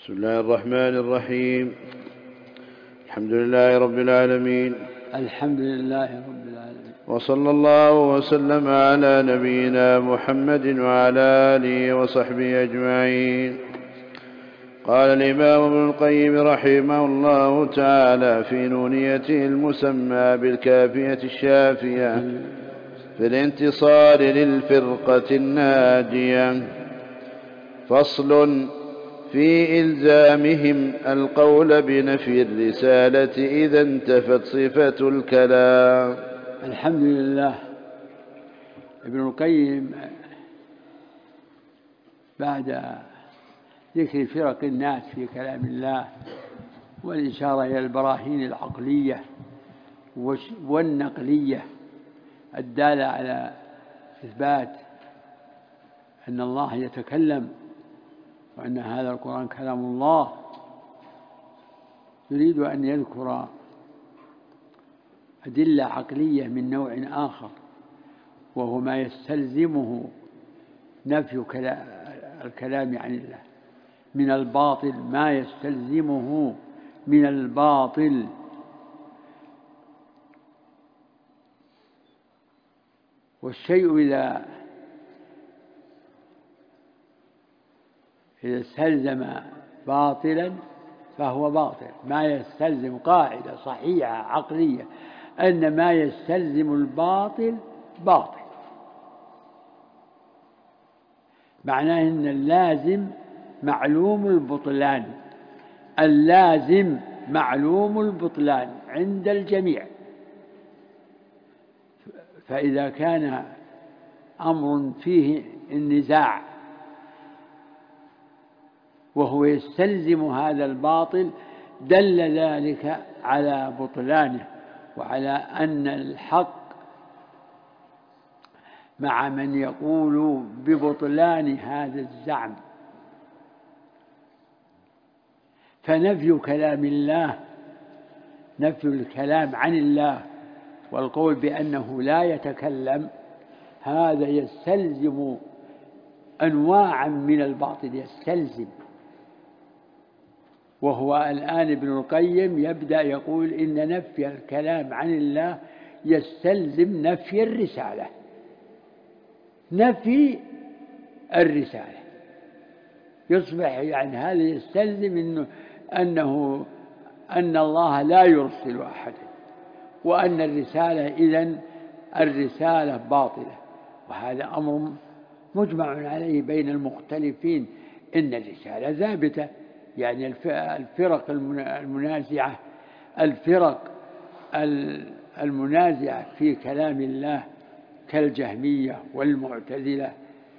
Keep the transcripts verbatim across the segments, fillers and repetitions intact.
بسم الله الرحمن الرحيم. الحمد لله رب العالمين. الحمد لله رب العالمين. وصلى الله وسلم على نبينا محمد وعلى آله وصحبه أجمعين. قال الإمام ابن القيم رحمه الله تعالى في نونيته المسمى بالكافية الشافية في الانتصار للفرقة الناجية: فصل في إلزامهم القول بنفي الرسالة إذا انتفت صفة الكلام. الحمد لله. ابن القيم بعد ذكر فرق الناس في كلام الله والإشارة إلى البراهين العقلية والنقلية الدالة على إثبات أن الله يتكلم وأن هذا القرآن كلام الله، يريد أن يذكر أدلة عقلية من نوع آخر، وهو ما يستلزمه نفي الكلام عن الله من الباطل، ما يستلزمه من الباطل. والشيء إذا إذا استلزم باطلا فهو باطل. ما يستلزم، قاعدة صحيحة عقلية، أن ما يستلزم الباطل باطل، معناه أن اللازم معلوم البطلان. اللازم معلوم البطلان عند الجميع. فإذا كان أمر فيه النزاع وهو يستلزم هذا الباطل، دل ذلك على بطلانه وعلى أن الحق مع من يقول ببطلان هذا الزعم. فنفي كلام الله، نفي الكلام عن الله والقول بأنه لا يتكلم، هذا يستلزم أنواعا من الباطل، يستلزم. وهو الآن ابن القيم يبدأ يقول إن نفي الكلام عن الله يستلزم نفي الرسالة، نفي الرسالة. يصبح يعني هذا يستلزم إنه أنه أن الله لا يرسل أحدا، وأن الرسالة إذن الرسالة باطلة. وهذا أمر مجمع عليه بين المختلفين، إن الرسالة ثابتة. يعني الفرق المنازعة الفرق المنازعة في كلام الله كالجهمية والمعتزلة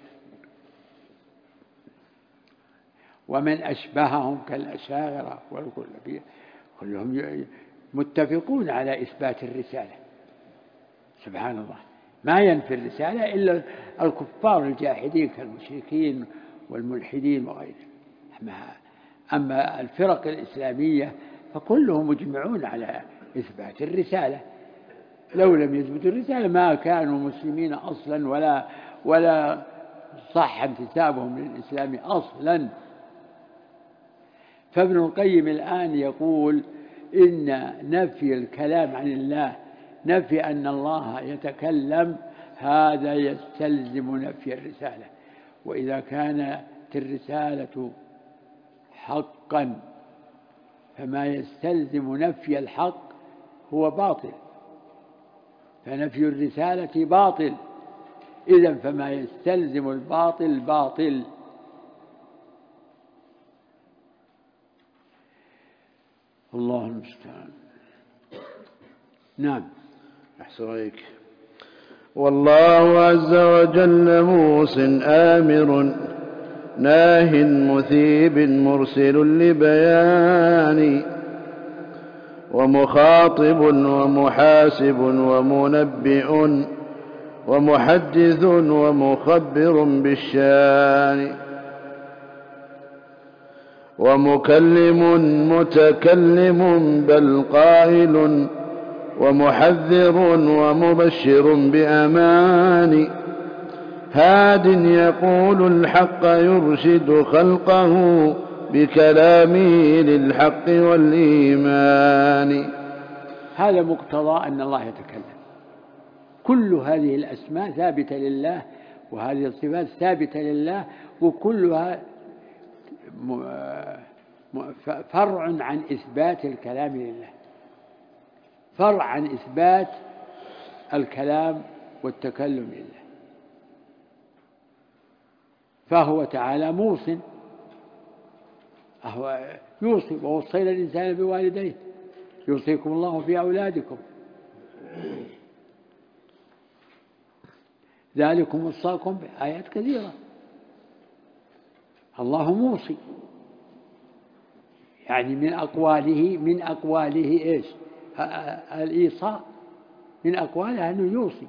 ومن أشبههم كالأشاعرة والكلابية، كلهم متفقون على إثبات الرسالة. سبحان الله، ما ينفي الرسالة إلا الكفار الجاحدين كالمشركين والملحدين وغيرهم. أما الفرق الإسلامية فكلهم مجمعون على إثبات الرسالة. لو لم يثبتوا الرسالة ما كانوا مسلمين أصلا، ولا ولا صح انتسابهم للإسلام أصلا. فابن القيم الآن يقول إن نفي الكلام عن الله، نفي أن الله يتكلم، هذا يستلزم نفي الرسالة. وإذا كانت الرسالة حقا فما يستلزم نفي الحق هو باطل، فنفي الرسالة باطل، إذن فما يستلزم الباطل باطل. الله المستعان. نعم. أحسن عليك. والله عز وجل موصٍ آمر ناه مثيب مرسل لبيان، ومخاطب ومحاسب ومنبئ ومحدث ومخبر بالشان، ومكلم متكلم بل قائل، ومحذر ومبشر بأمان، هاد يقول الحق يرشد خلقه بكلامه للحق والإيمان. هذا مقتضى أن الله يتكلم. كل هذه الأسماء ثابتة لله، وهذه الصفات ثابتة لله، وكلها فرع عن إثبات الكلام لله، فرع عن إثبات الكلام والتكلم لله. فهو تعالى موصٍ، هو يوصي: ووصينا الإنسان بوالديه يوصيكم الله في أولادكم ذلكم وصاكم بآيات كثيرة. الله موصي، يعني من أقواله من أقواله إيش؟ الإيصاء، من أقواله أنه يوصي.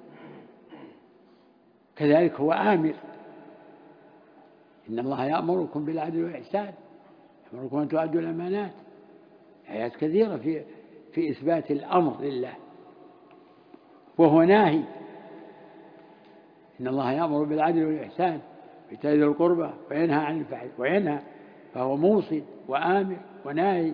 كذلك هو آمر: إن الله يأمركم بالعدل والإحسان، يأمركم أن تؤدوا الأمانات. آيات كثيرة في في إثبات الأمر لله. وهو ناهي: إن الله يأمر بالعدل والإحسان وإيتاء ذي القربى وينهى عن الفحشاء وينهى. فهو موصي وآمر وناهي.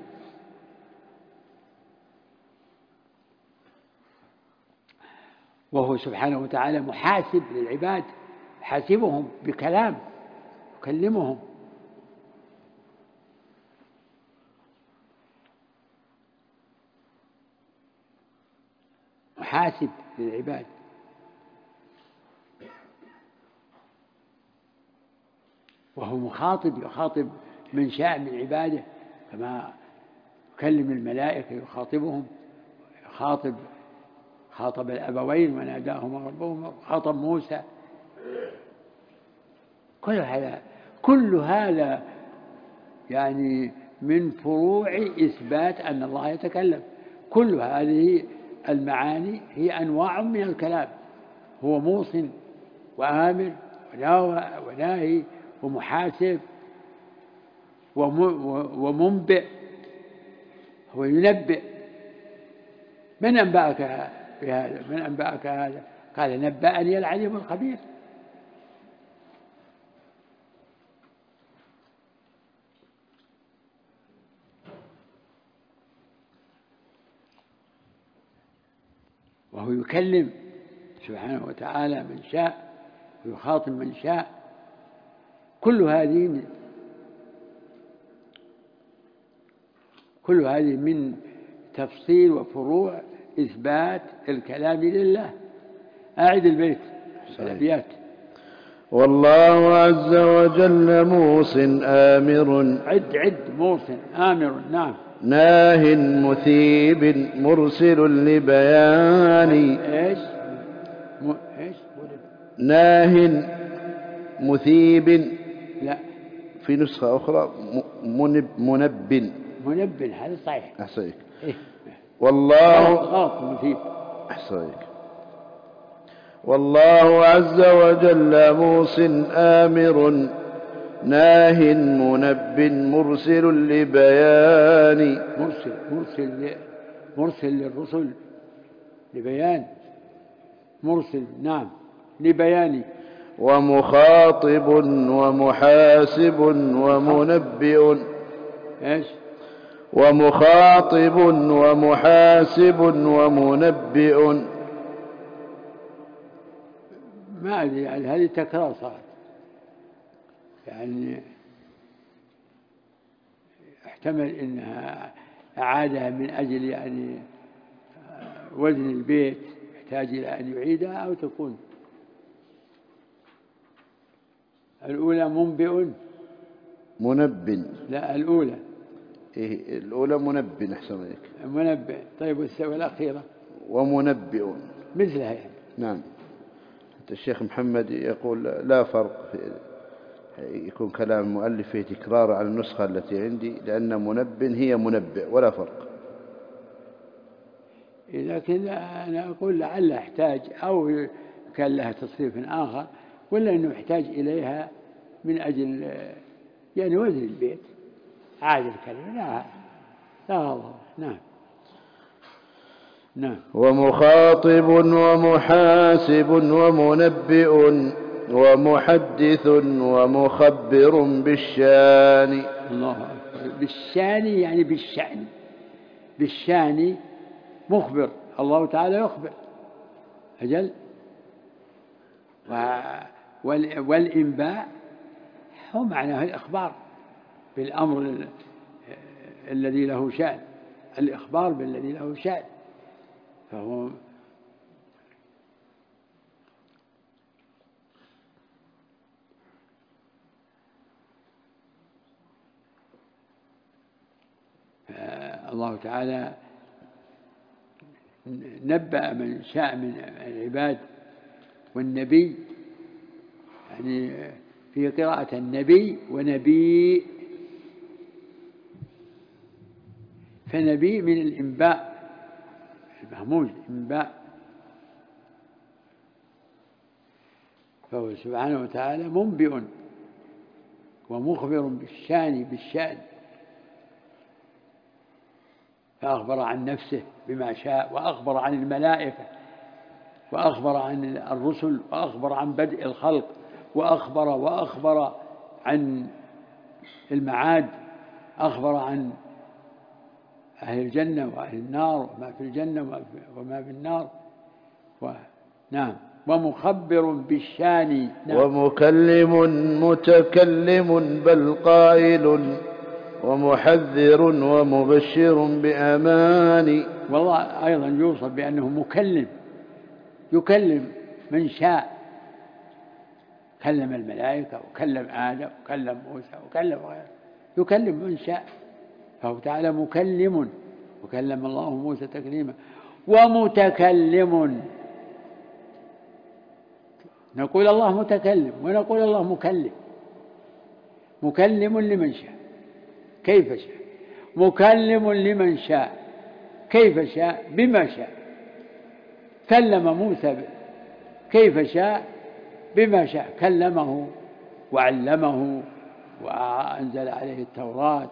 وهو سبحانه وتعالى محاسب للعباد، حاسبهم بكلام، يكلمهم. محاسب للعباد. وهو مخاطب، يخاطب من شاء من عباده، كما يكلم الملائكة يخاطبهم، يخاطب خاطب الأبوين وناداهما ربهما، خاطب موسى. كل هذا كل هذا يعني من فروع إثبات أن الله يتكلم. كل هذه المعاني هي أنواع من الكلام. هو موصٍ وآمر وناهي ومحاسب ومنبئ. هو ينبئ. من أنبأك بهذا؟ من أنبأك هذا؟ قال: نبأني العليم الخبير. وهو يكلم سبحانه وتعالى من شاء ويخاطب من شاء. كل هذه من كل هذه من تفصيل وفروع إثبات الكلام لله. أعد البيت الأبيات. والله عز وجل موصٍ آمر. عد عد موصٍ آمر. نعم. ناه مثيب مرسل لبيان. إيش م... إيش ناه مثيب. لا، في نسخة أخرى منب منب منب. هذا صحيح. أحسنك. إيه؟ والله غلط. مثيب. أحسنك. والله عز وجل موصٍ آمر ناه منب مرسل لبيان. مرسل مرسل مرسل للرسل لبيان. مرسل نعم لبيان. ومخاطب ومحاسب ومنبئ. ايش؟ ومخاطب ومحاسب ومنبئ. ما أدري، يعني هذه تكرار صارت، يعني احتمل إنها أعادها من أجل يعني وزن البيت يحتاج إلى أن يعيدها، أو تكون الأولى منبئ. منب. لا، الأولى. إيه الأولى منب. أحسن لك. منبئ. طيب والأخيرة؟ ومنبئ مثلها يعني. نعم. الشيخ محمد يقول لا فرق، يكون كلام المؤلف فيه تكرار على النسخة التي عندي، لأن منب هي منبئ ولا فرق. لكن أنا أقول لعل احتاج، أو كان لها تصريف آخر، ولا أنه يحتاج إليها من أجل يعني وزن البيت. عاد الكلمة لا لا والله. نعم نعم. ومخاطب ومحاسب ومنبئ. ومحدث ومخبر بالشان. الله أكبر. بالشان يعني بالشأن، بالشان مخبر، الله تعالى يخبر أجل. والإنباء هو معناه الإخبار بالأمر الذي له شأن، الإخبار بالذي له شأن. فهو الله تعالى نبأ من شاء من العباد، والنبي يعني في قراءة النبي ونبي، فنبي من الإنباء المهموز إنباء، فهو سبحانه وتعالى منبئ ومخبر بالشان بالشأن، فأخبر عن نفسه بما شاء، وأخبر عن الملائكة، وأخبر عن الرسل، وأخبر عن بدء الخلق، وأخبر وأخبر عن المعاد، أخبر عن أهل الجنة وأهل النار وما في الجنة وما في النار. و... نعم. ومخبر بالشان. نعم. ومكلم متكلم بل قائل ومحذر ومبشر بأمان. والله أيضا يوصف بأنه مكلم، يكلم من شاء، كلم الملائكة وكلم آدم وكلم موسى وكلم غيره، يكلم من شاء، فهو تعالى مكلم، وكلم الله موسى تكليما. ومتكلم، نقول الله متكلم ونقول الله مكلم، مكلم لمن شاء كيف شاء، مكلم لمن شاء كيف شاء بما شاء، كلم موسى كيف شاء بما شاء، كلمه وعلمه وأنزل عليه التوراة.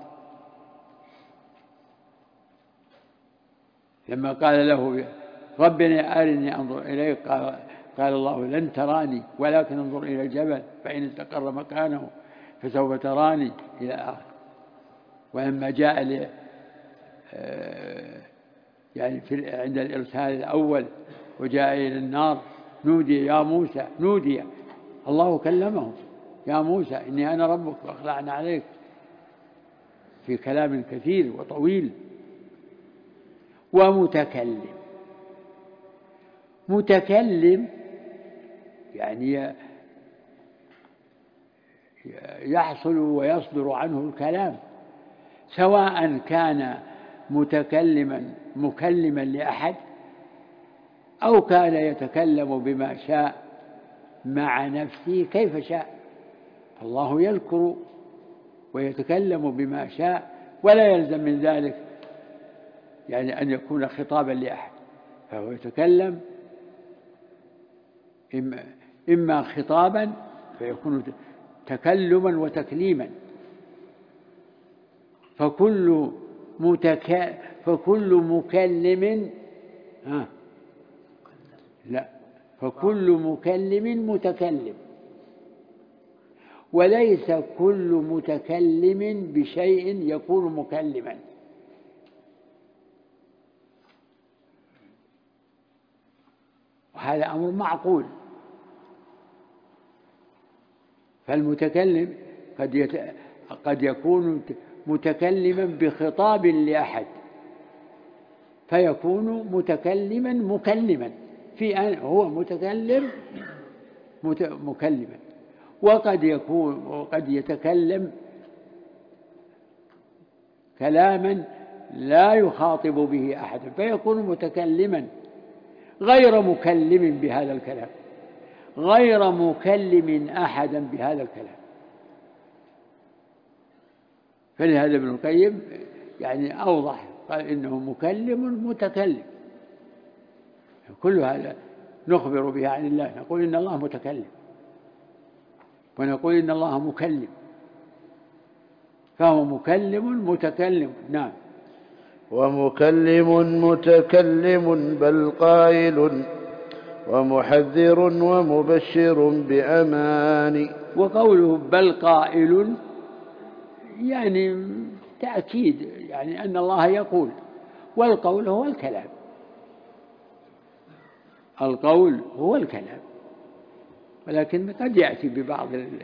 لما قال له ربنا أرني أنظر إليك، قال, قال الله لن تراني ولكن انظر إلى الجبل فإن استقر مكانه فسوف تراني إلى آخر. ولما جاء يعني في عند الإرسال الأول وجاء إلى النار نودي يا موسى، نودي الله كلمه يا موسى إني أنا ربك فاخلعنا عليك، في كلام كثير وطويل. ومتكلم، متكلم يعني يحصل ويصدر عنه الكلام، سواء كان متكلما مكلما لأحد أو كان يتكلم بما شاء مع نفسه كيف شاء. الله يذكر ويتكلم بما شاء، ولا يلزم من ذلك يعني أن يكون خطابا لأحد، فهو يتكلم إما, إما خطابا فيكون تكلما وتكليما. فكل متك... فكل مكلم ها لا فكل مكلم متكلم، وليس كل متكلم بشيء يكون مكلما. وهذا أمر معقول. فالمتكلم قد يت... قد يكون متكلما بخطاب لأحد فيكون متكلما مكلما، في أن هو متكلم مت... مكلما، وقد يكون وقد يتكلم كلاما لا يخاطب به أحد فيكون متكلما غير مكلم بهذا الكلام، غير مكلم أحدا بهذا الكلام. فلهذا ابن القيم يعني أوضح، قال إنه مكلم متكلم. كل هذا نخبر به عن الله، نقول إن الله متكلم ونقول إن الله مكلم، فهو مكلم متكلم. نعم. ومكلم متكلم بل قائل ومحذر ومبشر بأمان. وقوله بل قائل يعني تأكيد، يعني أن الله يقول، والقول هو الكلام، القول هو الكلام، ولكن قد يأتي ببعض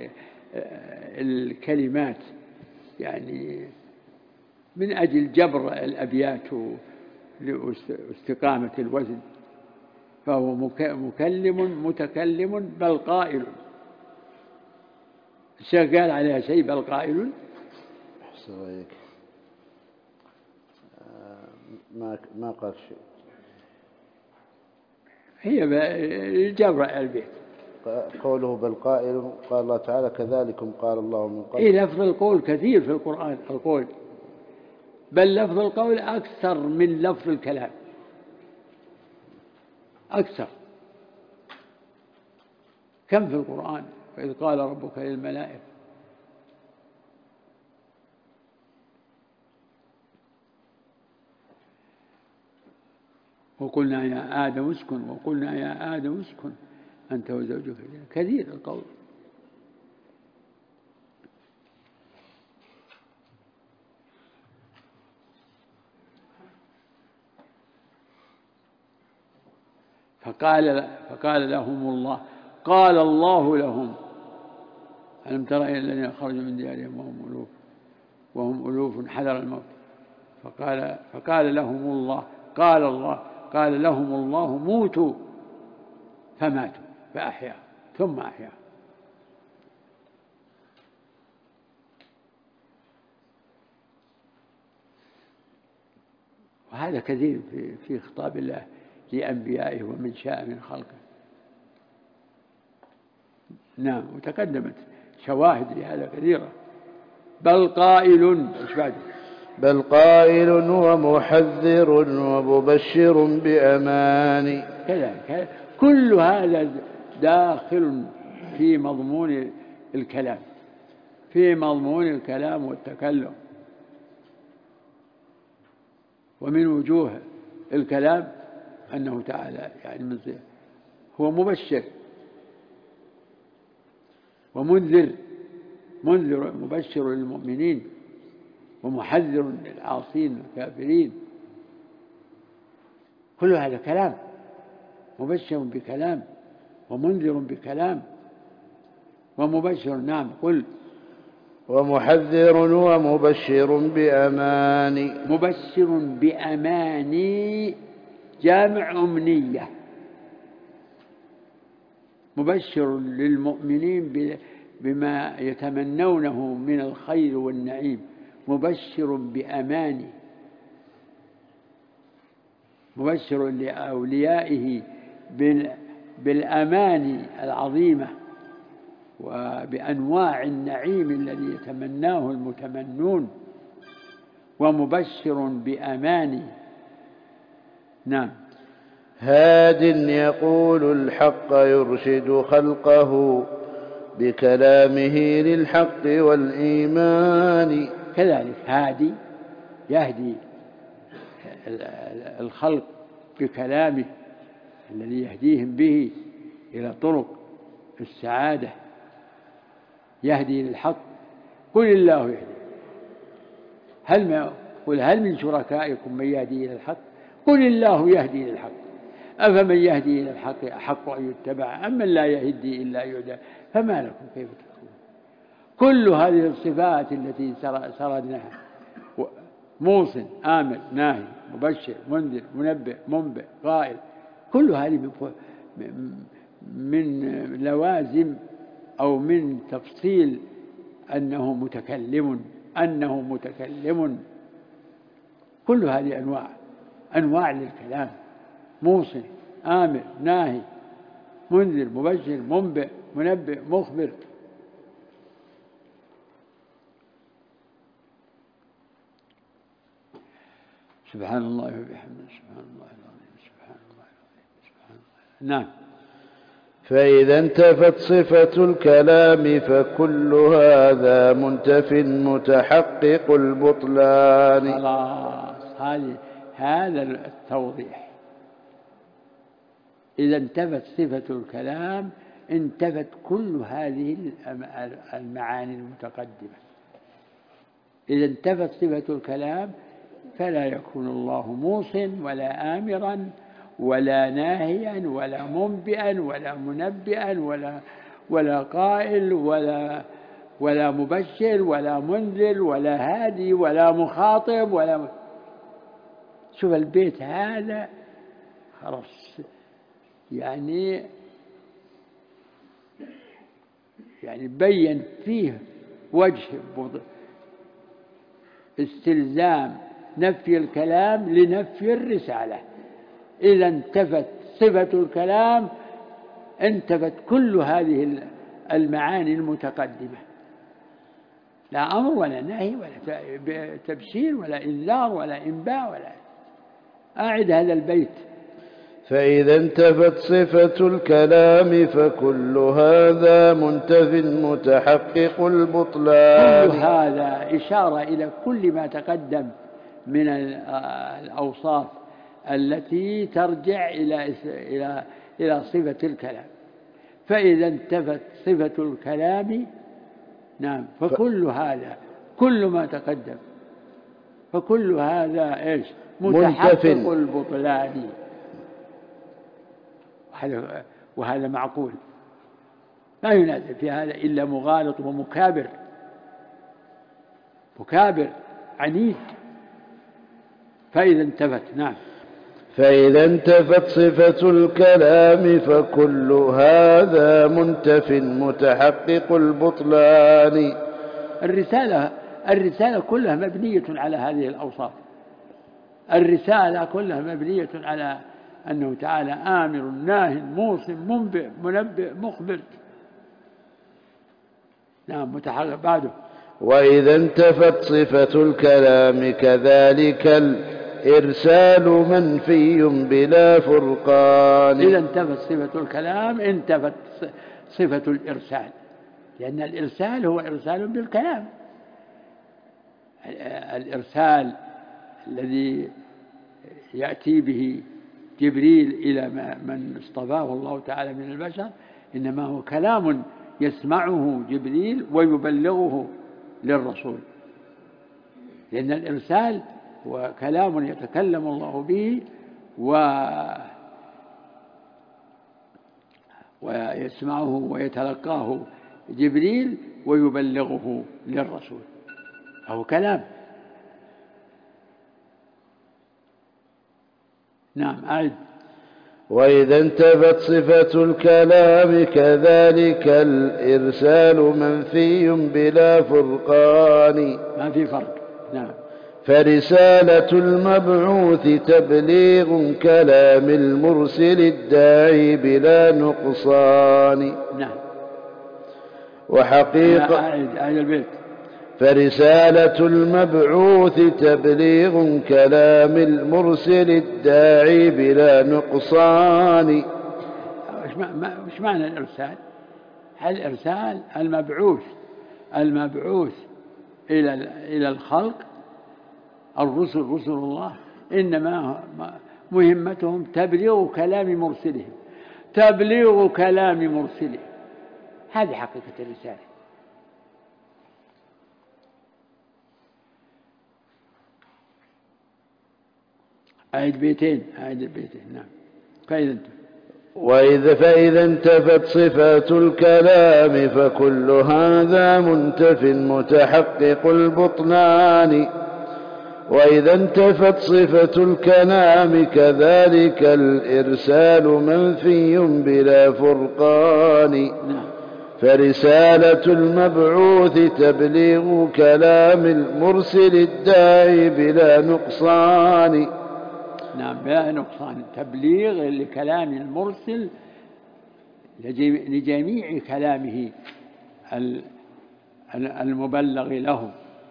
الكلمات يعني من أجل جبر الأبيات لاستقامة الوزن، فهو مكلم متكلم بل قائل. الشيخ قال عليها شيء بل قائل؟ ما ما قال شيء، هي جبر البيت. قوله بل قائل، قال الله تعالى كذلكم قال الله من قبل. إيه، لفظ القول كثير في القرآن، القول بل لفظ القول أكثر من لفظ الكلام، أكثر. كم في القرآن؟ وإذ قال ربك للملائكة وقلنا يا آدم اسكن، وقلنا يا آدم اسكن أنت وزوجك، كثير القول. فقال فقال لهم الله، قال الله لهم ألم تر إلى الذين خرجوا من ديارهم وهم ألوف وهم ألوف حذر الموت، فقال فقال لهم الله قال الله قال لهم الله موتوا فماتوا فأحيا ثم أحيا. وهذا كثير في في خطاب الله لأنبيائه ومن شاء من خلقه. نعم، وتقدمت شواهد لهذا كثيرة. بل قائل، بل قائل ومحذر ومبشر بأمان. كذلك كل هذا داخل في مضمون الكلام، في مضمون الكلام والتكلم. ومن وجوه الكلام أنه تعالى يعني هو مبشر ومنذر، منذر مبشر للمؤمنين ومحذر للعاصين والكافرين. كل هذا كلام، مبشر بكلام ومنذر بكلام ومبشر. نعم، قل. ومحذر ومبشر بأمان. مبشر بأماني جامع أمنية، مبشر للمؤمنين بما يتمنونه من الخير والنعيم، مبشر بأماني، مبشر لأوليائه بالأماني العظيمة وبأنواع النعيم الذي يتمناه المتمنون، ومبشر بأماني. نعم. هاد يقول الحق يرشد خلقه بكلامه للحق والإيمان. كذلك هادي يهدي الخلق بكلامه الذي يهديهم به إلى طرق السعادة، يهدي للحق. قل الله يهدي، هل ما قل هل من شركائكم من يهدي إلى الحق؟ قل الله يهدي للحق، أفمن يهدي إلى الحق أحق أن يتبع أم من لا يهدي إلا يهدى، فما لكم كيف تكفرون. كل هذه الصفات التي سردناها، موصن، آمر، ناهي، مبشر، منذر، منبئ، منبئ، قائل، كل هذه من لوازم أو من تفصيل أنه متكلم، أنه متكلم. كل هذه أنواع أنواع للكلام، موصن، آمر، ناهي، منذر، مبشر، منبئ، منبئ، مخبر. سبحان الله وبحمده، سبحان الله العظيم، سبحان الله العظيم، سبحان الله. نعم. فإذا انتفت صفة الكلام فكل هذا منتف متحقق البطلان. خلاص، هذه هذا التوضيح. إذا انتفت صفة الكلام انتفت كل هذه المعاني المتقدمة. إذا انتفت صفة الكلام فلا يكون الله موصٍ ولا آمرا ولا ناهيا ولا منبئا ولا منبئا ولا ولا قائل ولا ولا مبشر ولا منذر ولا هادي ولا مخاطب ولا م... شوف البيت هذا خلاص يعني يعني بين فيه وجه استلزام نفي الكلام لنفي الرسالة. إذا انتفت صفة الكلام انتفت كل هذه المعاني المتقدمة، لا أمر ولا نهي ولا تبشير ولا إنذار ولا إنباء ولا. أعد هذا البيت. فإذا انتفت صفة الكلام فكل هذا منتف متحقق البطلان. كل هذا إشارة إلى كل ما تقدم من الأوصاف التي ترجع إلى إلى إلى صفة الكلام. فإذا انتفت صفة الكلام نعم فكل هذا كل ما تقدم فكل هذا إيش متحقق البطلان. وهذا معقول، لا ينازع في هذا إلا مغالط ومكابر، مكابر عنيد. فإذا انتفت نعم فإذا انتفت صفة الكلام فكل هذا منتف متحقق البطلان. الرسالة الرسالة كلها مبنية على هذه الأوصاف. الرسالة كلها مبنية على أنه تعالى آمر ناه موصٍ منبئ منبئ مخبر. نعم متحقق بعده. وإذا انتفت صفة الكلام كذلك الإرسال منفي بلا فرقان. إذا انتفت صفة الكلام انتفت صفة الإرسال، لأن الإرسال هو إرسال بالكلام. الإرسال الذي يأتي به جبريل إلى من اصطفاه الله تعالى من البشر إنما هو كلام يسمعه جبريل ويبلغه للرسول، لأن الإرسال هو كلام يتكلم الله به و ويسمعه ويتلقاه جبريل ويبلغه للرسول، فهو كلام. نعم أعد. وإذا انتفت صفة الكلام كذلك الإرسال منفي بلا فرقان. ما في فرق. نعم. فرسالة المبعوث تبليغ كلام المرسل الداعي بلا نقصان. نعم. وحقيقة أعد أعد البيت. فرسالة المبعوث تبليغ كلام المرسل الداعي بلا نقصان. وش معنى الإرسال؟ الإرسال المبعوث المبعوث إلى إلى الخلق، الرسل رسل الله إنما مهمتهم تبليغ كلام مرسلهم، تبليغ كلام مرسلهم، هذه حقيقة الرسالة. أعد بيتين أعد البيتين. نعم. فإذا انتفت وإذا فإذا انتفت صفة الكلام فكل هذا منتف متحقق البطلان. وإذا انتفت صفة الكلام كذلك الإرسال منفي بلا فرقان. فرسالة المبعوث تبليغ كلام المرسل الداعي بلا نقصان. نعم بلا نقصان، تبليغ لكلام المرسل لجميع كلامه المبلغ له،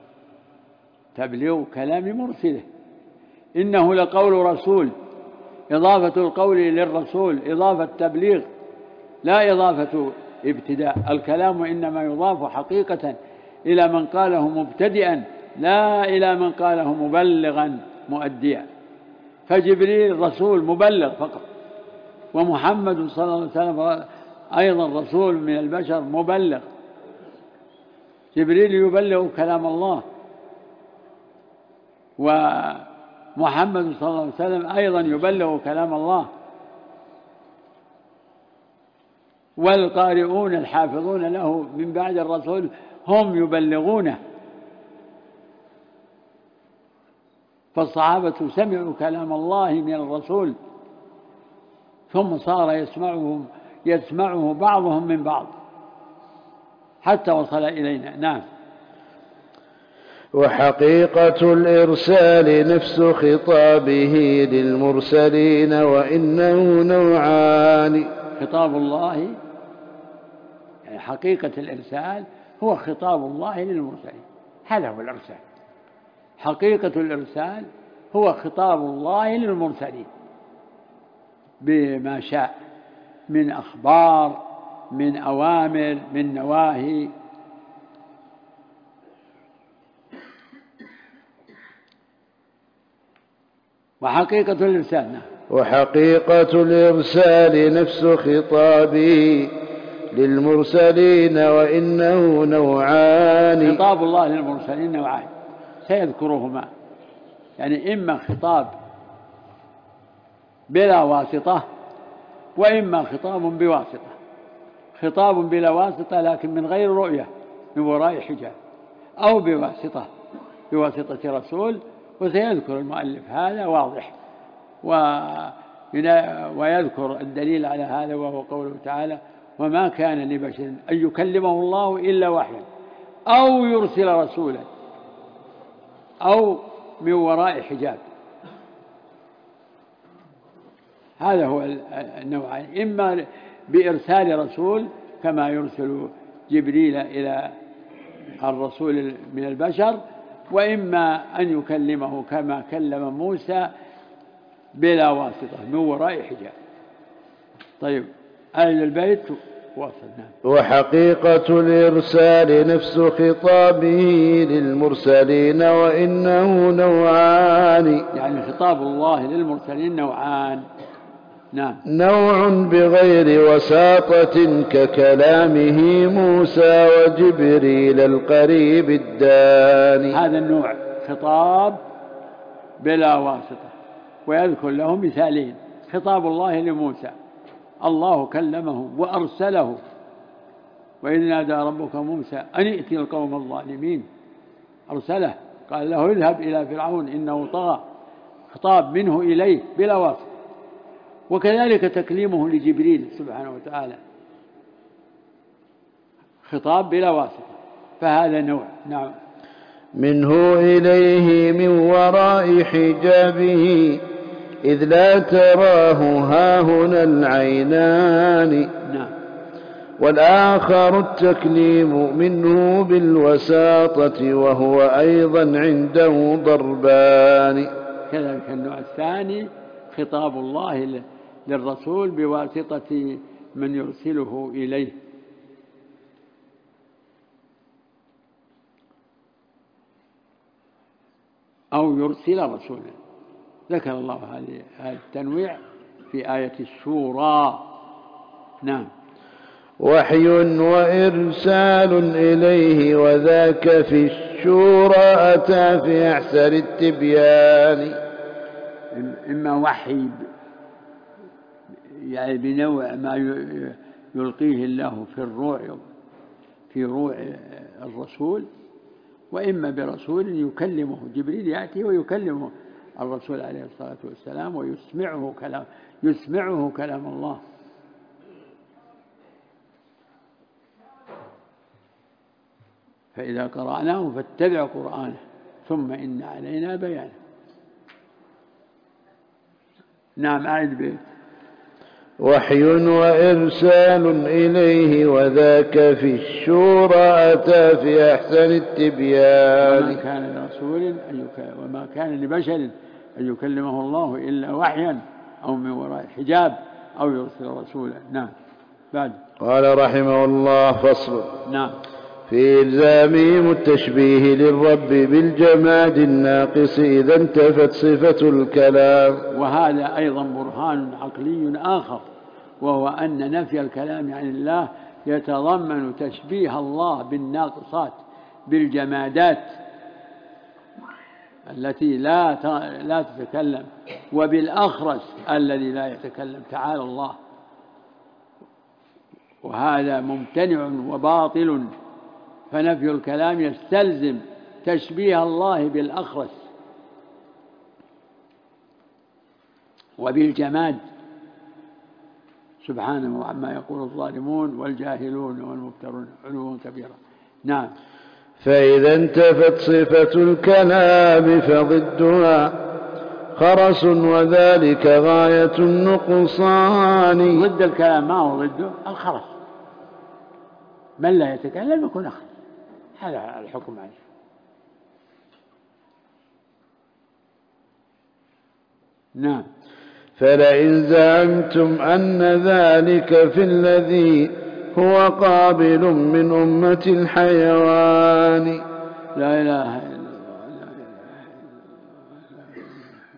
تبليغ كلام مرسله. إنه لقول رسول، إضافة القول للرسول إضافة تبليغ لا إضافة ابتداء. الكلام إنما يضاف حقيقة إلى من قاله مبتدئا لا إلى من قاله مبلغا مؤديا. فجبريل رسول مبلغ فقط، ومحمد صلى الله عليه وسلم أيضا رسول من البشر مبلغ، جبريل يبلغ كلام الله، ومحمد صلى الله عليه وسلم أيضا يبلغ كلام الله، والقارئون الحافظون له من بعد الرسول هم يبلغونه. فالصحابة سمعوا كلام الله من الرسول ثم صار يسمعه يسمعه بعضهم من بعض حتى وصل إلينا. نعم. وحقيقة الإرسال نفس خطابه للمرسلين وإنه نوعان. خطاب الله يعني حقيقة الإرسال هو خطاب الله للمرسلين، هذا هو الإرسال. حقيقة الإرسال هو خطاب الله للمرسلين بما شاء من أخبار، من أوامر، من نواهي. وحقيقة الإرسال وحقيقة الإرسال نفس خطابه للمرسلين وإنه نوعان. خطاب الله للمرسلين نوعان سيذكرهما، يعني إما خطاب بلا واسطة وإما خطاب بواسطة. خطاب بلا واسطة لكن من غير رؤية، من وراء حجاب، أو بواسطة بواسطة رسول، وسيذكر المؤلف هذا واضح، ويذكر الدليل على هذا وهو قوله تعالى: وما كان لبشر أن يكلمه الله إلا وحيا أو يرسل رسولا أو من وراء حجاب. هذا هو النوعين، إما بإرسال رسول كما يرسل جبريل إلى الرسول من البشر، وإما أن يكلمه كما كلم موسى بلا واسطة من وراء حجاب. طيب، أهل البيت وصلنا. وحقيقة الإرسال نفس خطابه للمرسلين وإنه نوعان، يعني خطاب الله للمرسلين نوعان. نعم. نوع بغير وساطة ككلامه موسى وجبريل القريب الداني. هذا النوع خطاب بلا واسطة، ويذكر له مثالين. خطاب الله لموسى، الله كلمه وأرسله، وإذ نادى ربك موسى أن ائت القوم الظالمين. أرسله، قال له اذهب إلى فرعون إنه طغى. خطاب منه إليه بلا واسطة. وكذلك تكليمه لجبريل سبحانه وتعالى خطاب بلا واسطة، فهذا نوع. نعم. منه إليه من وراء حجابه إذ لا تراه هاهنا العينان. نعم. والآخر التكليم منه بالوساطة وهو أيضا عنده ضربان. كذلك النوع الثاني خطاب الله للرسول بواسطة من يرسله إليه. أو يرسل رسولا. ذكر الله هذا التنويع في آية الشورى. نعم. وحي وإرسال إليه وذاك في الشورى أتى في أحسن التبيان. إما وحي يعني بنوع ما يلقيه الله في الروع في روع الرسول، وإما برسول يكلمه. جبريل يأتي ويكلمه الرسول عليه الصلاة والسلام ويسمعه كلام يسمعه كلام الله. فإذا قرأناه فاتبع قرآنه ثم إن علينا بيانه. نعم. أعد به. وحي وإرسال إليه وذاك في الشورى أتى في أحسن التبيان. وما كان لرسول أن وما كان لبشر أن يكلمه الله إلا وحيا أو من وراء حجاب أو يرسل رسولا. نعم. بعد. قال رحمه الله: فصل. نعم. في إلزامهم التشبيه للرب بالجماد الناقص إذا انتفت صفة الكلام. وهذا أيضا برهان عقلي آخر وهو أن نفي الكلام عن الله يتضمن تشبيه الله بالناقصات، بالجمادات التي لا لا تتكلم، وبالأخرس الذي لا يتكلم، تعالى الله. وهذا ممتنع وباطل، فنفي الكلام يستلزم تشبيه الله بالأخرس وبالجماد سبحانه عما يقول الظالمون والجاهلون والمفترون علوا كبيرا. نعم. فإذا انتفت صفة الكلام فضدها خرس، وذلك غاية النقصان. ضد الكلام ما هو ضده الخرس، من لا يتكلم يكون أخرس، هذا الحكم عليه. نعم. فلئن زعمتم أن ذلك في الذي هو قابل من أمة الحيوان. لا إله إلا الله، لا إله إلا الله.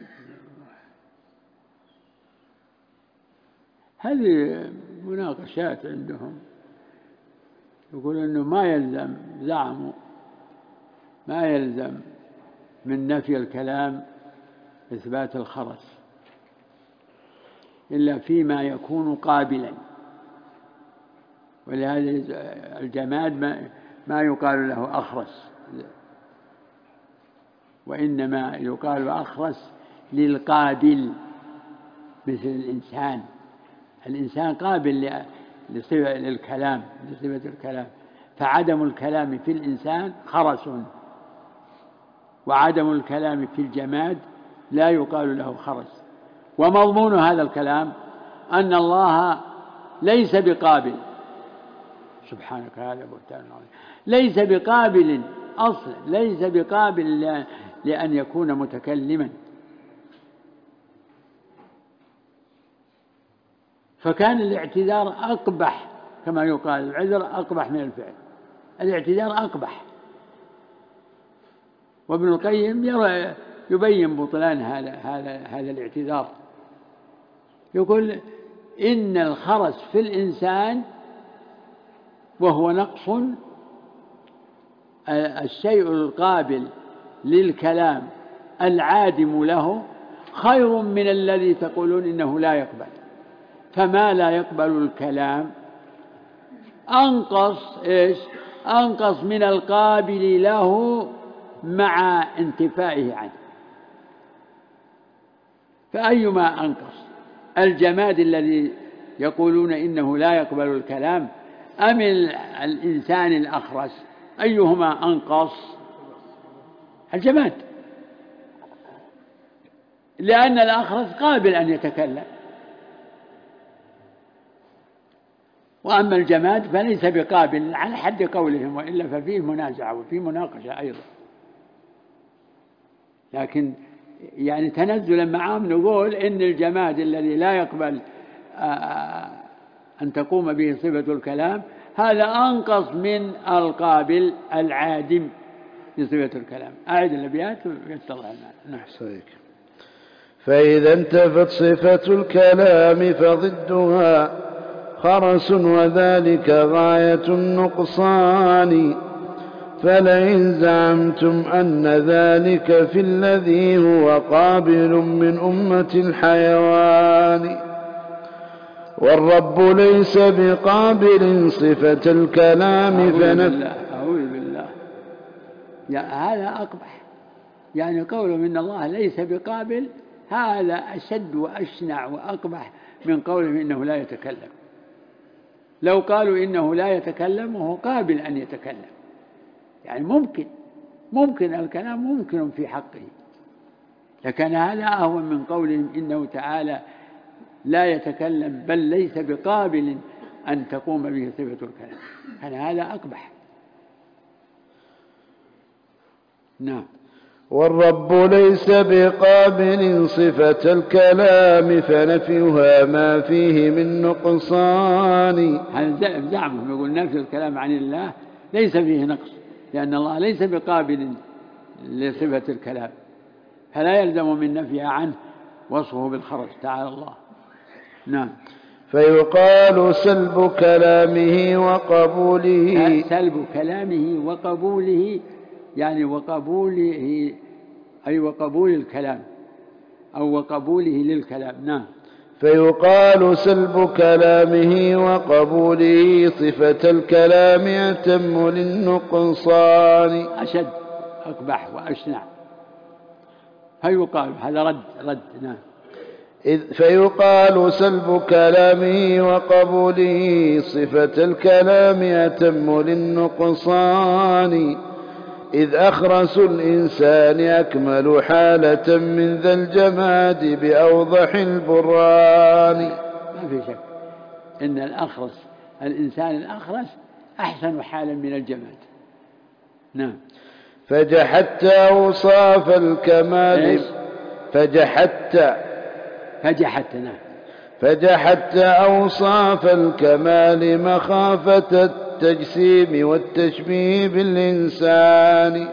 هذه مناقشات عندهم، يقول إنه ما يلزم، زعموا ما يلزم من نفي الكلام إثبات الخرس إلا فيما يكون قابلا، ولهذا الجماد ما, ما يقال له أخرس، وإنما يقال أخرس للقابل، مثل الإنسان. الإنسان قابل للكلام، لصفة الكلام، فعدم الكلام في الإنسان خرس، وعدم الكلام في الجماد لا يقال له خرس. ومضمون هذا الكلام أن الله ليس بقابل، سبحانك هذا بهتان عظيم، ليس بقابل أصلا، ليس بقابل لأن يكون متكلما. فكان الاعتذار أقبح، كما يقال العذر أقبح من الفعل، الاعتذار أقبح. وابن القيم يرى يبين بطلان هذا هذا هذا الاعتذار، يقول إن الخرس في الإنسان وهو نقص الشيء القابل للكلام العادم له خير من الذي تقولون إنه لا يقبل. فما لا يقبل الكلام أنقص إيش؟ أنقص من القابل له مع انتفائه عنه. فأيما أنقص، الجماد الذي يقولون إنه لا يقبل الكلام أم الإنسان الأخرس؟ أيهما أنقص؟ الجماد، لأن الأخرس قابل أن يتكلم، وأما الجماد فليس بقابل على حد قولهم، وإلا ففيه منازعة وفيه مناقشة أيضا. لكن يعني تنزلا معهم نقول إن الجماد الذي لا يقبل أن تقوم به صفة الكلام هذا أنقص من القابل العادم لصفة الكلام. أعد الأبيات ويتضح المعنى. نعم. فإذا انتفت صفة الكلام فضدها خرس، وذلك غاية النقصان. فلئن زعمتم أن ذلك في الذي هو قابل من أمة الحيوان، والرب ليس بقابل صفة الكلام فنفي. أعوذ بالله، يا هذا أقبح، يعني قوله من الله ليس بقابل هذا أشد وأشنع وأقبح من قوله إنه لا يتكلم. لو قالوا إنه لا يتكلم وهو قابل أن يتكلم، يعني ممكن ممكن الكلام ممكن في حقه، لكن هذا أهون من قولهم إنه تعالى لا يتكلم بل ليس بقابل أن تقوم به صفة الكلام، كان هذا أقبح. نعم. والرب ليس بقابل صفة الكلام فنفيها ما فيه من نقصان. هذا زعمهم، يقول نفي الكلام عن الله ليس فيه نقص، لأن الله ليس بقابل لصفة الكلام، فلا يلزم من نفيها عنه وصفه بالخرس، تعالى الله. نعم. فيقال سلب كلامه وقبوله. سلب كلامه وقبوله يعني وقبوله أي وقبول الكلام أو وقبوله للكلام. نعم. فيقال سلب كلامه وقبوله صفة الكلام أتم للنقصان. أشد أقبح وأشنع. فيقال هذا رد رد. نعم. إذ فيقال سلب كلامه وقبوله صفة الكلام أتم للنقصان. إذ أخرس الإنسان أكمل حالة من ذا الجماد بأوضح البرهان. ما في شك إن الأخرس الإنسان الأخرس أحسن حالا من الجماد. نعم. فجحدت أوصاف الكمال. فجحدت فجحدت نعم. فجحدت أوصاف الكمال مخافة التجسيم والتشبيه بالإنسان.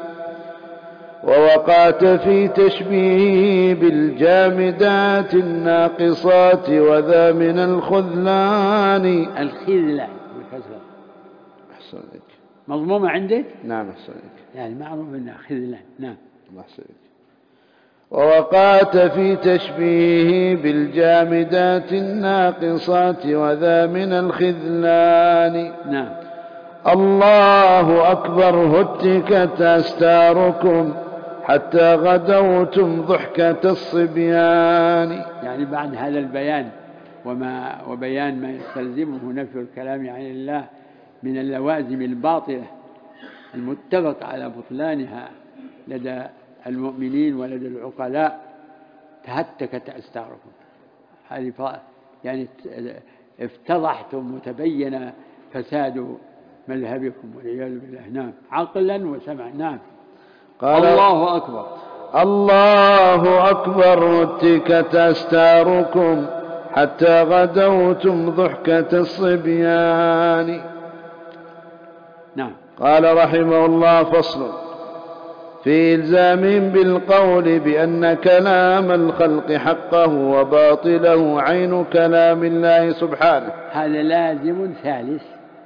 ووقعت في تشبيهه بالجامدات الناقصات وذا من الخذلان. الخذلان بالكسر. أحسن لك. مضمومة عندك؟ نعم أحسن لك. يعني معروف أنها خذلان. نعم. أحسن لك. ووقعت في تشبيهه بالجامدات الناقصات وذا من الخذلان. نعم. الله أكبر هتكت أستاركم حتى غدوتم ضحكة الصبيان. يعني بعد هذا البيان وما وبيان ما يستلزمه نفي الكلام عن الله من اللوازم الباطلة المتفق على بطلانها لدى المؤمنين ولدى العقلاء تهتكت أستاركم. هذه يعني افتضحتم وتبين فساد مذهبكم والعياذ بالله. نعم. عقلا وسمعا. نعم. قال الله أكبر. الله أكبر هتكت أستاركم حتى غدوتم ضحكة الصبيان. نعم. قال رحمه الله فصل في إلزامهم بالقول بأن كلام الخلق حقه وباطله عين كلام الله سبحانه. هذا لازم ثالث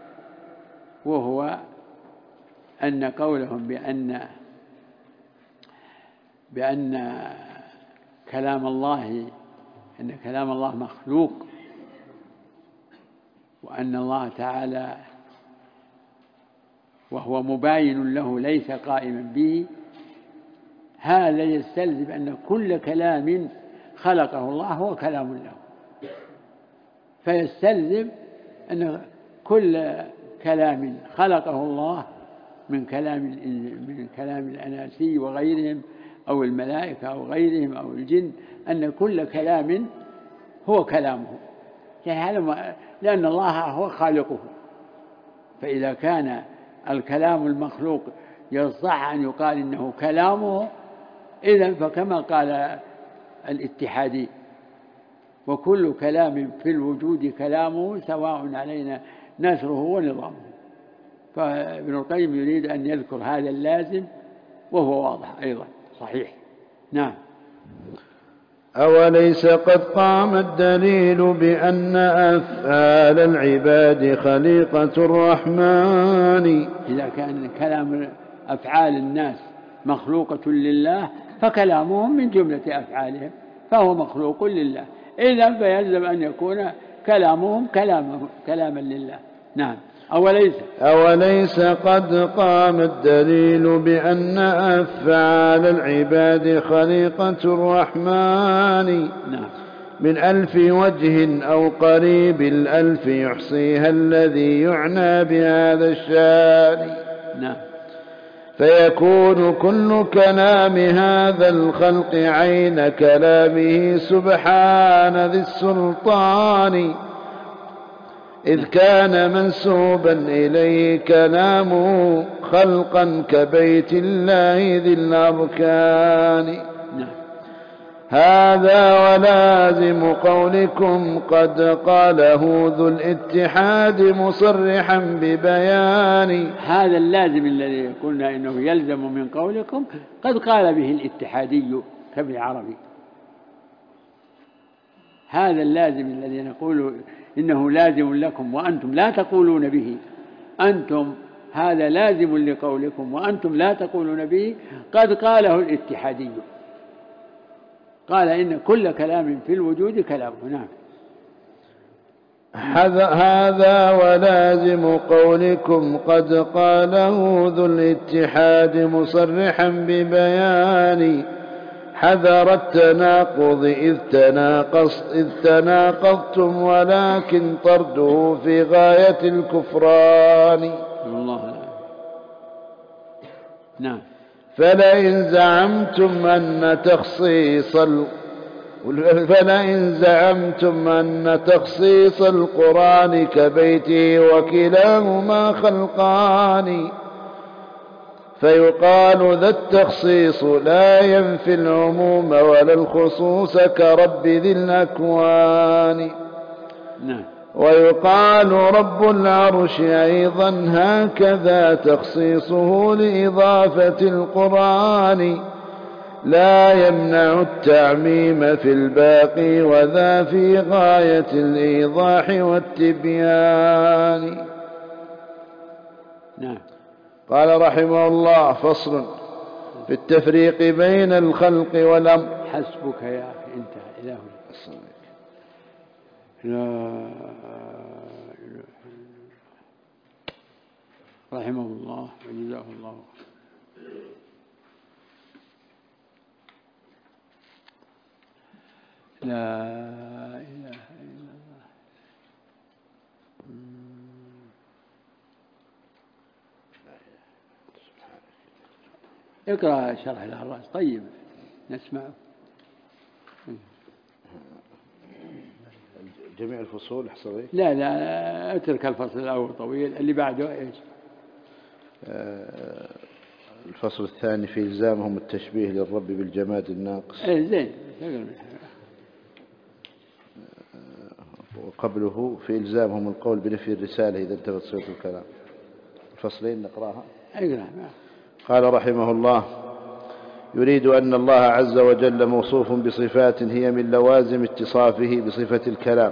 وهو أن قولهم بأن بأن كلام الله أن كلام الله مخلوق وأن الله تعالى وهو مباين له ليس قائما به. هذا يستلزم أن كل كلام خلقه الله هو كلام له. فيستلزم أن كل كلام خلقه الله من كلام من كلام الأناسي وغيرهم أو الملائكة أو غيرهم أو الجن أن كل كلام هو كلامه. يعني هذا لأن الله هو خالقه. فإذا كان الكلام المخلوق يصح أن يقال إنه كلامه إذن فكما قال الاتحادي وكل كلام في الوجود كلامه سواء علينا نثره ونظامه. فابن القيم يريد أن يذكر هذا اللازم وهو واضح أيضا صحيح. نعم. أوليس قد قام الدليل بأن أفعال العباد خليقة الرحمن. إذا كان كلام أفعال الناس مخلوقة لله فكلامهم من جملة أفعالهم فهو مخلوق لله. إذن فيلزم أن يكون كلامهم كلاما كلاما لله. نعم. أوليس أوليس قد قام الدليل بأن أفعال العباد خليقة الرحمن. نعم. من ألف وجه أو قريب الألف يحصيها الذي يعنى بهذا الشان. نعم. فيكون كل كلام هذا الخلق عين كلامه سبحان ذي السلطان. إذ كان منسوبا إليه كلامه خلقا كبيت الله ذي الأركان. هذا ولازم قولكم قد قاله ذو الاتحاد مصرحا ببيان. هذا اللازم الذي قلنا إنه يلزم من قولكم قد قال به الاتحادي كابن عربي. هذا اللازم الذي نقول إنه لازم لكم وأنتم لا تقولون به، أنتم هذا لازم لقولكم وأنتم لا تقولون به، قد قاله الاتحادي، قال إن كل كلام في الوجود كلامه. نعم. هذا ولازم قولكم قد قاله ذو الاتحاد مصرحا ببيان حذر التناقض إذ تناقص إذ تناقضتم ولكن طرده في غاية الكفران. الله. نعم. فلئن زعمتم أن تخصيص ال... فلئن زعمتم أن تخصيص القرآن كبيته وكلاهما خلقان فيقال ذا التخصيص لا ينفي العموم ولا الخصوص كرب ذي الأكوان. نعم. ويقال رب العرش أيضا هكذا تخصيصه لإضافة القرآن لا يمنع التعميم في الباقي وذا في غاية الإيضاح والتبيان. نعم. قال رحمه الله: فصل في التفريق بين الخلق والأمر. حسبك يا أخي انتهى إلى هنا. لا رحمه الله وجزاه الله. لا إله إلا الله. اقرأ شرح الأعراس طيب نسمعه. جميع الفصول حصري؟ لا لا اترك الفصل الأول طويل، اللي بعده ايش؟ آه الفصل الثاني في إلزامهم التشبيه للرب بالجماد الناقص. ايه زين. وقبله في إلزامهم القول بنفي الرسالة إذا انتفت صيغة الكلام. الفصلين نقراها. اقرأ. قال رحمه الله: يريد أن الله عز وجل موصوف بصفات هي من لوازم اتصافه بصفة الكلام،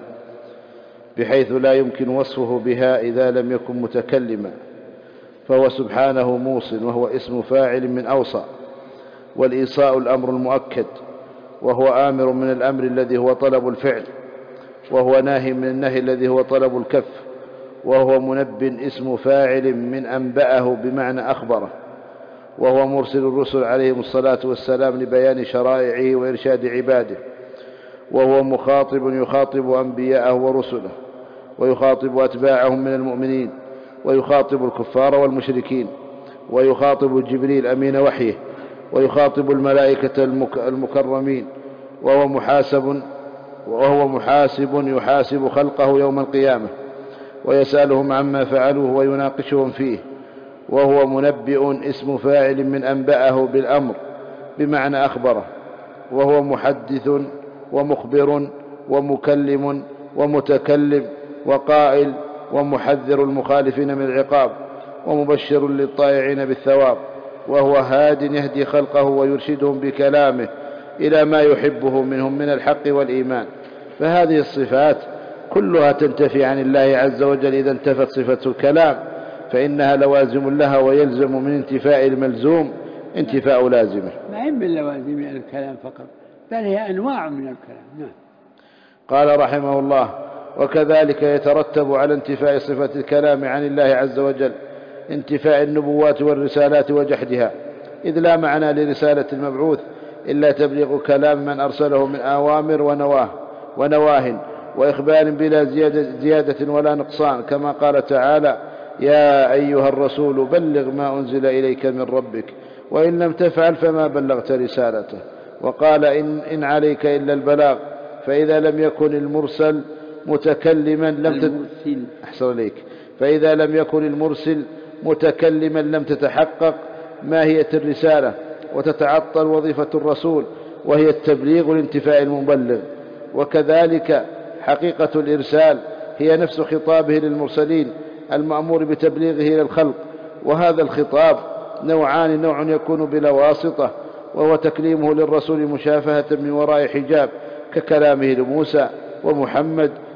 بحيث لا يمكن وصفه بها إذا لم يكن متكلما، فهو سبحانه موصٍ وهو اسم فاعل من أوصى، والإيصاء الأمر المؤكد، وهو آمر من الأمر الذي هو طلب الفعل، وهو ناهي من النهي الذي هو طلب الكف، وهو منب اسم فاعل من أنبأه بمعنى أخبره، وهو مرسل الرسل عليهم الصلاة والسلام لبيان شرائعه وإرشاد عباده، وهو مخاطب يخاطب أنبياءه ورسله، ويخاطب أتباعهم من المؤمنين، ويخاطب الكفار والمشركين، ويخاطب جبريل أمين وحيه، ويخاطب الملائكة المكرمين، وهو محاسب وهو محاسب يحاسب خلقه يوم القيامة ويسألهم عما فعلوه ويناقشهم فيه، وهو منبئ اسم فاعل من أنبأه بالأمر بمعنى أخبره، وهو محدث ومخبر ومكلم ومتكلم وقائل ومحذر المخالفين من العقاب ومبشر للطائعين بالثواب، وهو هاد يهدي خلقه ويرشدهم بكلامه إلى ما يحبه منهم من الحق والإيمان. فهذه الصفات كلها تنتفي عن الله عز وجل إذا انتفت صفة الكلام، فإنها لوازم لها، ويلزم من انتفاء الملزوم انتفاء لازمه. ما هي من لوازم الكلام فقط، بل هي أنواع من الكلام. نعم. قال رحمه الله: وكذلك يترتب على انتفاء صفة الكلام عن الله عز وجل انتفاء النبوات والرسالات وجحدها، إذ لا معنى لرسالة المبعوث إلا تبليغ كلام من أرسله من أوامر ونواه ونواه وإخبار بلا زيادة, زيادة ولا نقصان، كما قال تعالى: يا أيها الرسول بلغ ما أنزل إليك من ربك وإن لم تفعل فما بلغت رسالته. وقال: إن, إن عليك إلا البلاغ. فإذا لم يكن المرسل متكلما لم تت... أحسن إليك. فإذا لم يكن المرسل متكلما لم تتحقق ماهية الرسالة، وتتعطل وظيفة الرسول وهي التبليغ لانتفاء المبلغ. وكذلك حقيقة الإرسال هي نفس خطابه للمرسلين المأمور بتبليغه إلى الخلق. وهذا الخطاب نوعان: نوع يكون بلا واسطة وهو تكليمه للرسول مشافهة من وراء حجاب ككلامه لموسى ومحمد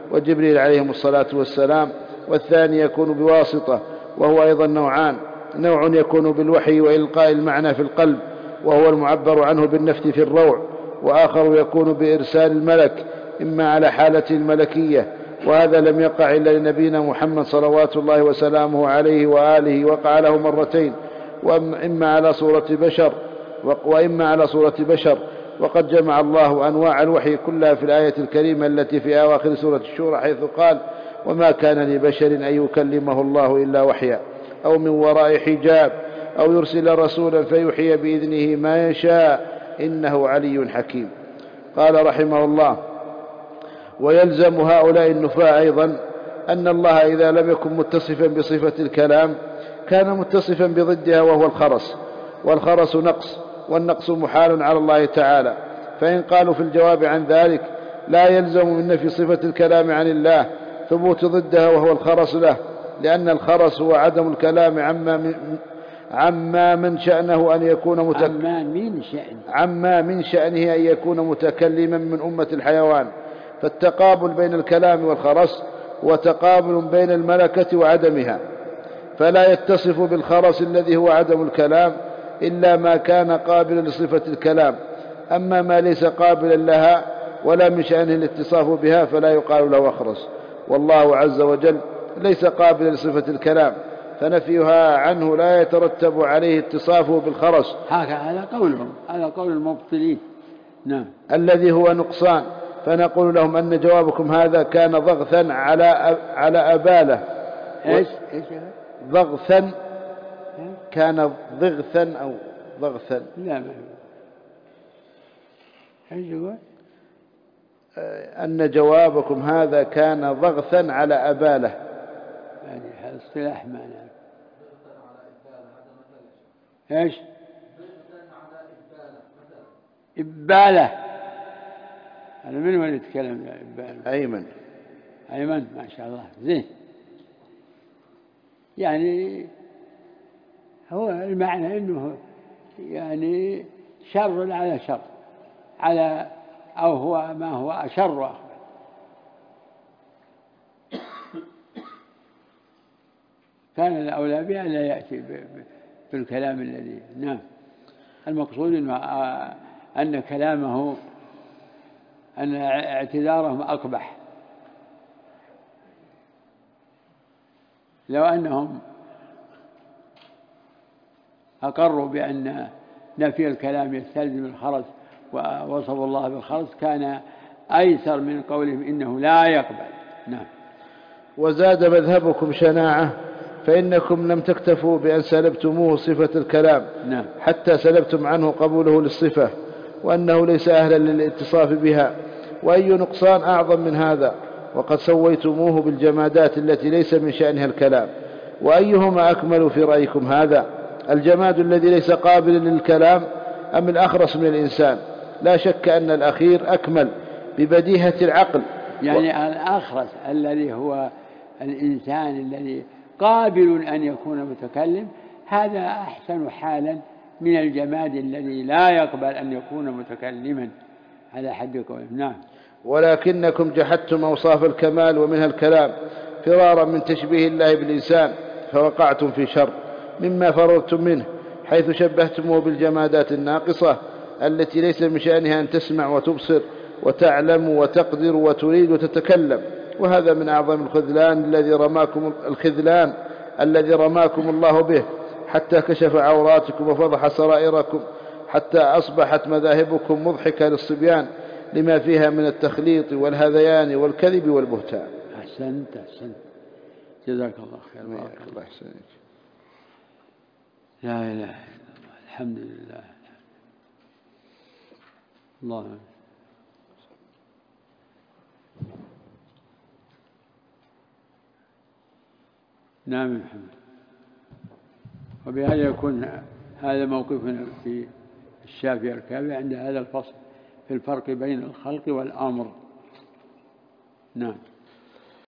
وجبريل عليهم الصلاة والسلام. والثاني يكون بواسطة، وهو أيضا نوعان: نوع يكون بالوحي وإلقاء المعنى في القلب، وهو المعبر عنه بالنفث في الروع، وآخر يكون بإرسال الملك إما على حالته الملكية، وهذا لم يقع إلا لنبينا محمد صلوات الله وسلامه عليه وآله، وقع له مرتين، وإما على صورة بشر وإما على صورة بشر وقد جمع الله أنواع الوحي كلها في الآية الكريمة التي في أواخر سورة الشورى، حيث قال: وما كان لبشر أن يكلمه الله إلا وحيا أو من وراء حجاب أو يرسل رسولا فيوحي بإذنه ما يشاء إنه علي حكيم. قال رحمه الله: ويلزم هؤلاء النفاة أيضا أن الله إذا لم يكن متصفا بصفة الكلام كان متصفا بضدها، وهو الخرس، والخرس نقص، والنقص محال على الله تعالى. فإن قالوا في الجواب عن ذلك: لا يلزم من نفي صفة الكلام عن الله ثبوت ضدها وهو الخرس له، لأن الخرس هو عدم الكلام عما من عما من شأنه أن يكون متك... عما من شأنه عما من شأنه أن يكون متكلما من أمة الحيوان. فالتقابل بين الكلام والخرس هو تقابل بين الملكة وعدمها، فلا يتصف بالخرس الذي هو عدم الكلام إلا ما كان قابلا لصفة الكلام، أما ما ليس قابلا لها ولا من شأنه الاتصاف بها فلا يقال له أخرس. والله عز وجل ليس قابلا لصفة الكلام، فنفيها عنه لا يترتب عليه اتصافه بالخرس. هذا قولهم، هذا قول المبطلين. نعم. الذي هو نقصان. فنقول لهم أن جوابكم هذا كان ضغثا على على أبالة. ايش ايش ضغثا كان ضغثا أو ضغثا. لا ما ايش يقول؟ أن جوابكم هذا كان ضغثا على أبالة. يعني هذا اصطلاح معناه ايش؟ إبالة. هذا من وين يتكلم يا إبالة؟ أيمن. أيمن ما شاء الله زين. يعني هو المعنى إنه يعني شر على شر، على أو هو ما هو أشر وأخبث. كان الأولى بها لا يأتي بالكلام الذي نعم. المقصود إنه أن كلامه أن اعتذارهم أقبح. لو أنهم أقروا بأن نفي الكلام يستلزم الخرس ووصفوا الله بالخرس كان أيسر من قولهم إنه لا يقبل. نعم. وزاد مذهبكم شناعة، فإنكم لم تكتفوا بأن سلبتموه صفة الكلام، نعم، حتى سلبتم عنه قبوله للصفة، وأنه ليس أهلا للاتصاف بها. وأي نقصان أعظم من هذا؟ وقد سويتموه بالجمادات التي ليس من شأنها الكلام. وأيهما أكمل في رأيكم هذا؟ الجماد الذي ليس قابلا للكلام أم الأخرس من الإنسان؟ لا شك أن الأخير أكمل ببديهة العقل. يعني و... الأخرس الذي هو الإنسان الذي قابل أن يكون متكلم هذا أحسن حالا من الجماد الذي لا يقبل أن يكون متكلما على حد قوله. نعم. ولكنكم جحدتم أوصاف الكمال ومنها الكلام فرارا من تشبيه الله بالإنسان، فوقعتم في شر مما فررتم منه، حيث شبهتموه بالجمادات الناقصة التي ليس من شأنها أن تسمع وتبصر وتعلم وتقدر وتريد وتتكلم. وهذا من أعظم الخذلان الذي رماكم الخذلان الذي رماكم الله به، حتى كشف عوراتكم وفضح سرائركم، حتى أصبحت مذاهبكم مضحكة للصبيان لما فيها من التخليط والهذيان والكذب والبهتان. أحسنت أحسنت جزاك الله خير. الله يحسنك. لا إله إلا الله. الحمد لله. الله نعم محمد. وبهذا يكون هذا موقفنا في الشافعي الكافي عند هذا الفصل في الفرق بين الخلق والأمر. نعم.